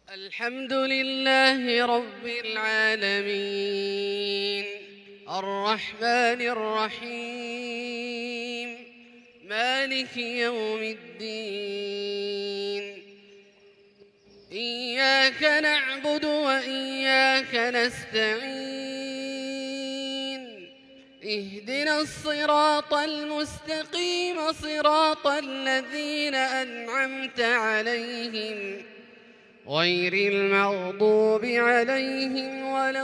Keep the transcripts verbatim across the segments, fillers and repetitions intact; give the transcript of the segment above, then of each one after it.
الحمد لله رب العالمين الرحمن الرحيم مالك يوم الدين إياك نعبد وإياك نستعين اهدنا الصراط المستقيم صراط الذين أنعمت عليهم غير المغضوب عليهم ولا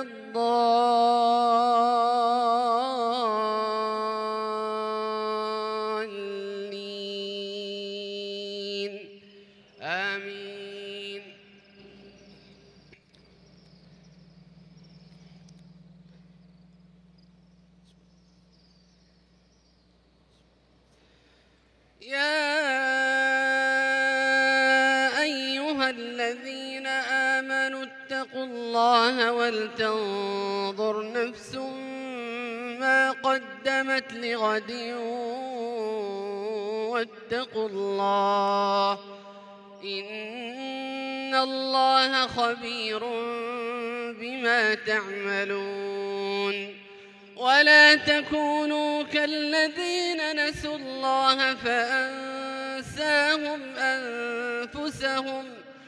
الضالين آمين. يا أيها الذين آمنوا اتقوا الله ولتنظر نفس ما قدمت لغد واتقوا الله إن الله خبير بما تعملون. ولا تكونوا كالذين نسوا الله فأنساهم أنفسهم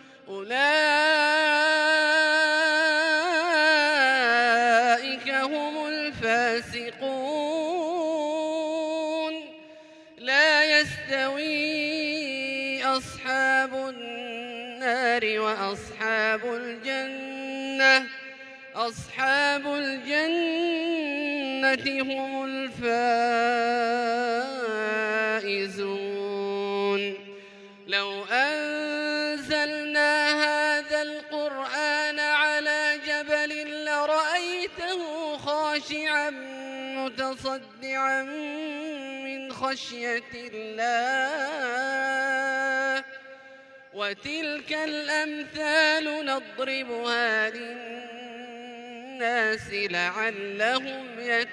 أولئك هم الفاسقون. لا يستوي أصحاب النار وأصحاب الجنة أصحاب الجنة هم الفائزون. لو أنزلنا هذا القرآن على جبل لرأيته خاشعا متصدعا من خشية الله. وتلك الأمثال نضربها للناس لعلهم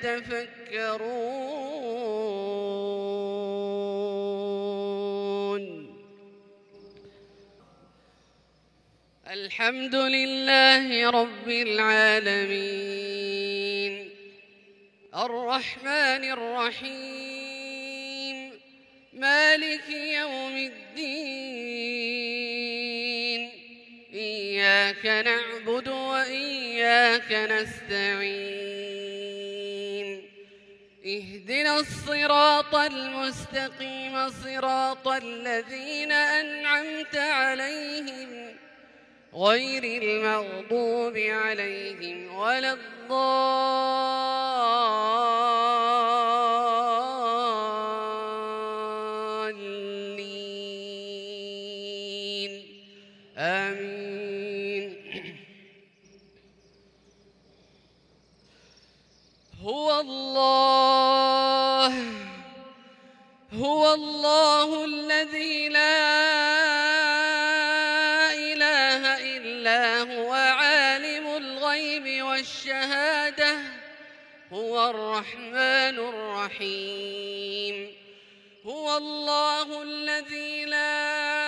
يتفكرون. الحمد لله رب العالمين الرحمن الرحيم مالك يوم الدين إياك نعبد وإياك نستعين اهدنا الصراط المستقيم صراط الذين أنعمت عليهم غير المغضوب عليهم ولا الضالين آمين. هو الله هو الله الذي لا إله إلا هو عالم الغيب والشهادة هو الرحمن الرحيم. هو الله الذي لا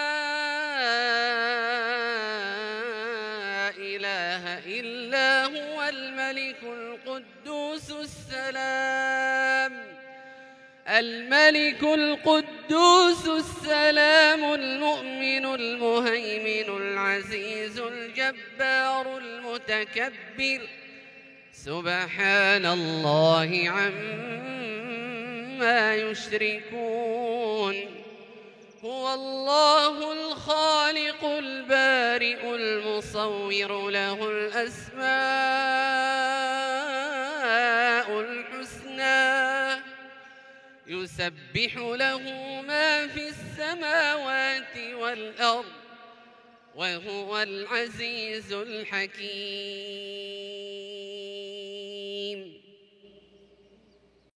إله إلا هو الملك القدوس السلام الملك القدوس السلام المؤمن المهيمن العزيز الجبار المتكبر سبحان الله عما يشركون. هو الله الخالق البارئ المصور له الأسماء الحسنى يسبح له ما في السماوات والأرض وهو العزيز الحكيم.